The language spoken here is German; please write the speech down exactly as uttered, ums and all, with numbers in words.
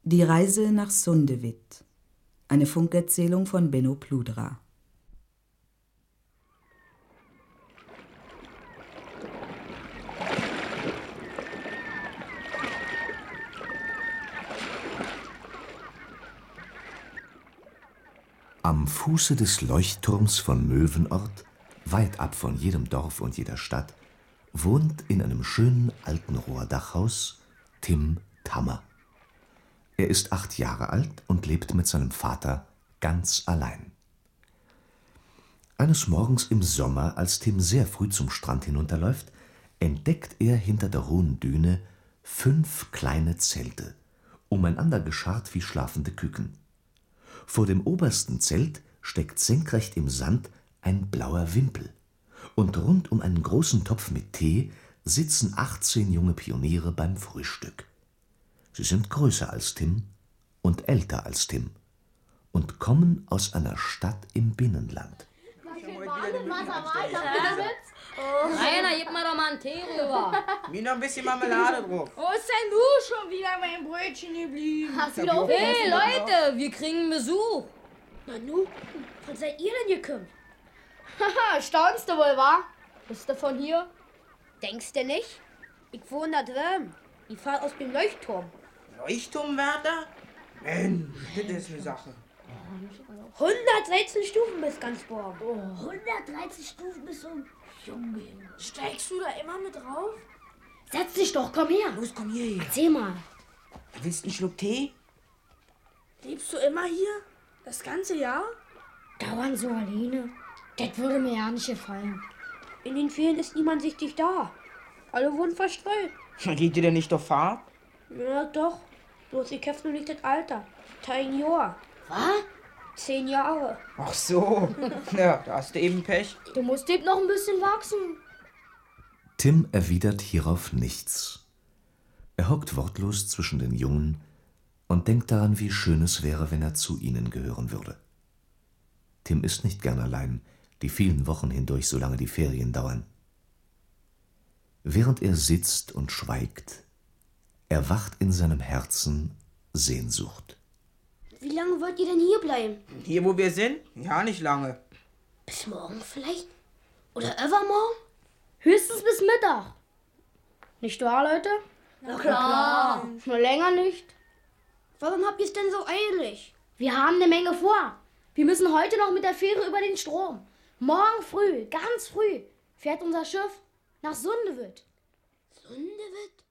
Die Reise nach Sundewitt. Eine Funkerzählung von Benno Pludra. Am Fuße des Leuchtturms von Möwenort, weit ab von jedem Dorf und jeder Stadt, wohnt in einem schönen alten Rohrdachhaus Tim Tammer. Er ist acht Jahre alt und lebt mit seinem Vater ganz allein. Eines Morgens im Sommer, als Tim sehr früh zum Strand hinunterläuft, entdeckt er hinter der hohen Düne fünf kleine Zelte, umeinander geschart wie schlafende Küken. Vor dem obersten Zelt steckt senkrecht im Sand ein blauer Wimpel, und rund um einen großen Topf mit Tee sitzen achtzehn junge Pioniere beim Frühstück. Sie sind größer als Tim und älter als Tim und kommen aus einer Stadt im Binnenland. Rainer, gib mir doch mal einen Tee rüber. Mir noch ein bisschen Marmelade drauf. Wo ist denn du schon wieder mein Brötchen geblieben? Hast du wieder auf? Hey Leute, wir kriegen Besuch. Nanu, wann seid ihr denn gekommen? Haha, staunst du wohl, wa? Bist du von hier? Denkst du nicht? Ich wohne da drüben. Ich fahr aus dem Leuchtturm. Leuchtturmwärter? Mensch, das ist eine Sache. hundertdreizehn Stufen bis ganz Born. Oh. hundertdreizehn Stufen bis zum Junge. Steigst du da immer mit drauf? Setz dich doch, komm her. Los, komm hier. Erzähl mal. Willst du einen Schluck Tee? Lebst du immer hier? Das ganze Jahr? Dauernd so alleine. Das würde mir ja nicht gefallen. In den Ferien ist niemand richtig da. Alle wohnen verstreut. Geht dir denn nicht auf Fahrt? Ja, doch. Bloß ich hab noch nicht das Alter. Ein Jahr. Was? Zehn Jahre. Ach so. Ja, da hast du eben Pech. Du musst eben noch ein bisschen wachsen. Tim erwidert hierauf nichts. Er hockt wortlos zwischen den Jungen und denkt daran, wie schön es wäre, wenn er zu ihnen gehören würde. Tim ist nicht gern allein, die vielen Wochen hindurch, solange die Ferien dauern. Während er sitzt und schweigt, erwacht in seinem Herzen Sehnsucht. Wie lange wollt ihr denn hier bleiben? Hier, wo wir sind? Ja, nicht lange. Bis morgen vielleicht? Oder übermorgen? Höchstens bis Mittag. Nicht wahr, Leute? Na klar. Nur länger nicht. Warum habt ihr es denn so eilig? Wir haben eine Menge vor. Wir müssen heute noch mit der Fähre über den Strom. Morgen früh, ganz früh, fährt unser Schiff nach Sundewitt. Sundewitt?